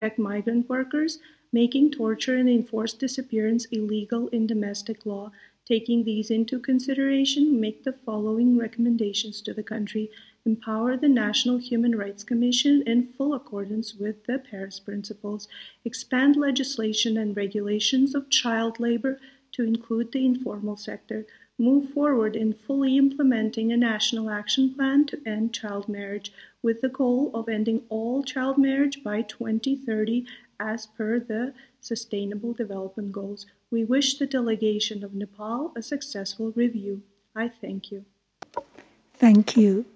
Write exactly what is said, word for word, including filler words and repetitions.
protect migrant workers, making torture and enforced disappearance illegal in domestic law. Taking these into consideration, make the following recommendations to the country. Empower the National Human Rights Commission in full accordance with the Paris Principles. Expand legislation and regulations of child labor to include the informal sector. Move forward in fully implementing a national action plan to end child marriage with the goal of ending all child marriage by twenty thirty as per the Sustainable Development Goals. We wish the delegation of Nepal a successful review. I thank you. Thank you.